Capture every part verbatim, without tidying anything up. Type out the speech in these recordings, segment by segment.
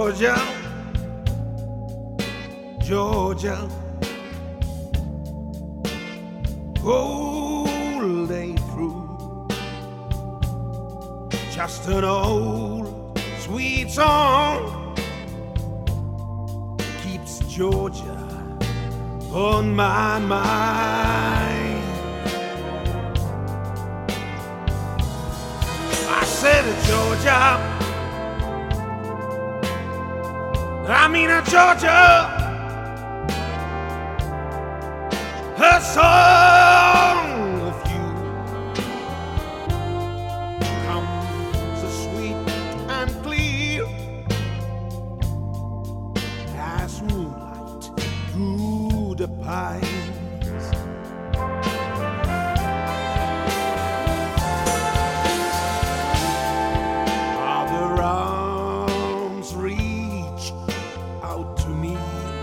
Georgia, Georgia, whole day through, just an old sweet song keeps Georgia on my mind. I said, Georgia, I mean, Georgia, her song of you comes so sweet and clear as moonlight through the pines. Other arms reach out to me,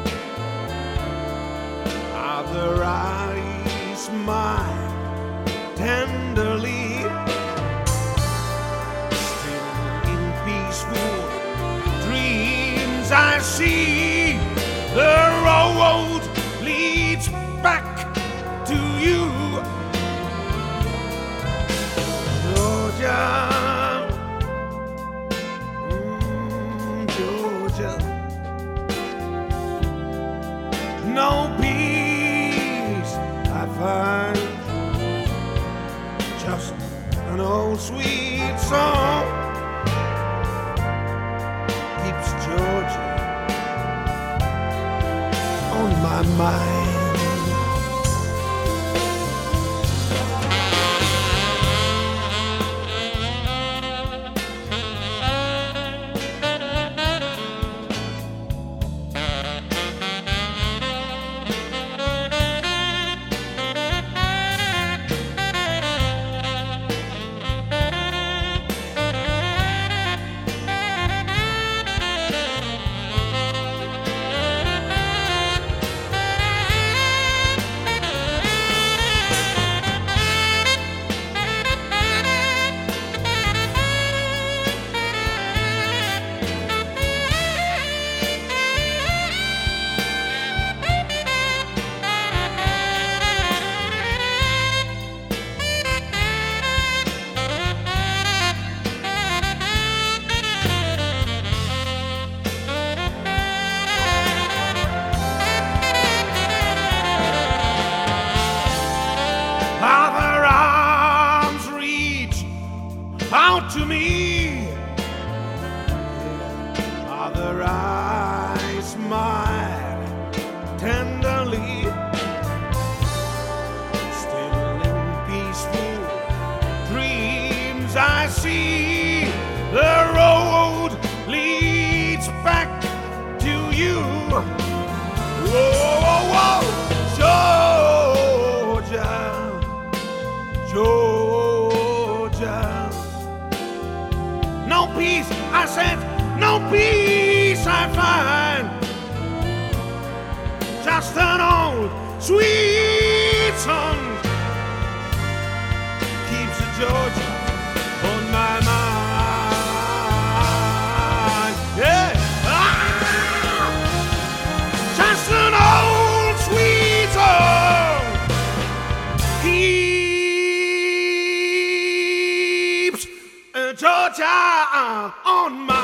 other eyes smile tenderly, still in peaceful dreams I see the road leads back to you, Georgia, mm, Georgia. No peace I find, just an old sweet song keeps Georgia on my mind. Other arms reach out to me, other eyes smile tenderly, still in peaceful dreams I see the road leads back to you. Whoa, whoa, whoa. Georgia, Georgia, no peace, I said, no peace I find, just an old sweet song keeps Georgia on my mind. Yeah, ah! Just an old sweet song keeps Georgia on my